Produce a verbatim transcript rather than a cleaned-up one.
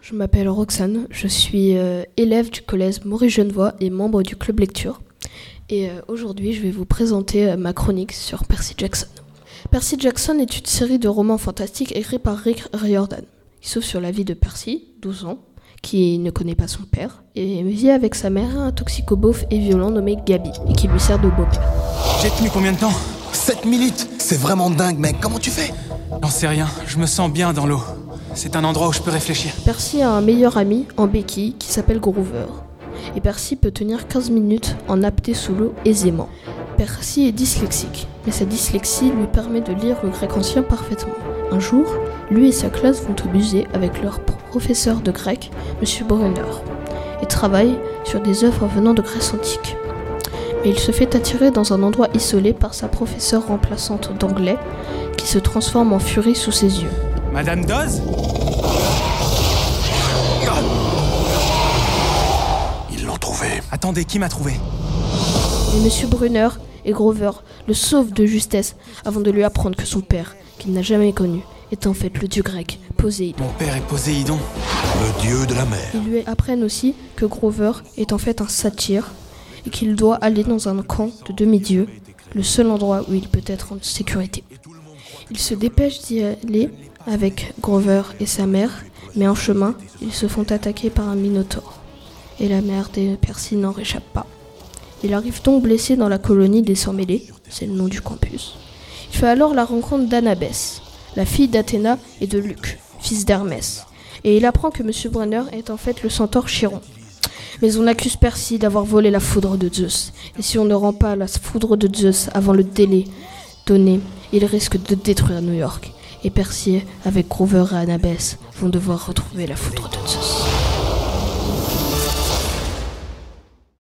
Je m'appelle Roxane, je suis euh, élève du collège Maurice Genevoix et membre du club lecture. Et euh, aujourd'hui, je vais vous présenter euh, ma chronique sur Percy Jackson. Percy Jackson est une série de romans fantastiques écrits par Rick Riordan. Il s'ouvre sur la vie de Percy, douze ans, qui ne connaît pas son père, et vit avec sa mère, un toxico-beauf et violent nommé Gabi, et qui lui sert de beau-père. J'ai tenu combien de temps ? sept minutes. C'est vraiment dingue, mec. Comment tu fais ? J'en sais rien, je me sens bien dans l'eau. C'est un endroit où je peux réfléchir. Percy a un meilleur ami en béquille qui s'appelle Grover. Et Percy peut tenir quinze minutes en apnée sous l'eau aisément. Percy est dyslexique, mais sa dyslexie lui permet de lire le grec ancien parfaitement. Un jour, lui et sa classe vont au musée avec leur professeur de grec, Monsieur Brunner, et travaillent sur des œuvres venant de Grèce antique. Mais il se fait attirer dans un endroit isolé par sa professeure remplaçante d'anglais, qui se transforme en furie sous ses yeux. Madame Dawes ? Ils l'ont trouvé. Attendez, qui m'a trouvé ? Et Monsieur Brunner et Grover le sauvent de justesse avant de lui apprendre que son père, qu'il n'a jamais connu, est en fait le dieu grec, Poséidon. Mon père est Poséidon. Le dieu de la mer. Ils lui apprennent aussi que Grover est en fait un satyre et qu'il doit aller dans un camp de demi-dieux, le seul endroit où il peut être en sécurité. Il se dépêche d'y aller avec Grover et sa mère, mais en chemin, ils se font attaquer par un minotaure. Et la mère de Percy n'en réchappe pas. Il arrive donc blessé dans la colonie des Sans-Mêlés, c'est le nom du campus. Il fait alors la rencontre d'Annabeth, la fille d'Athéna et de Luc, fils d'Hermès. Et il apprend que Monsieur Brunner est en fait le centaure Chiron. Mais on accuse Percy d'avoir volé la foudre de Zeus. Et si on ne rend pas la foudre de Zeus avant le délai donné, il risque de détruire New York. Et Percy, avec Grover et Annabeth, vont devoir retrouver la foudre de Zeus.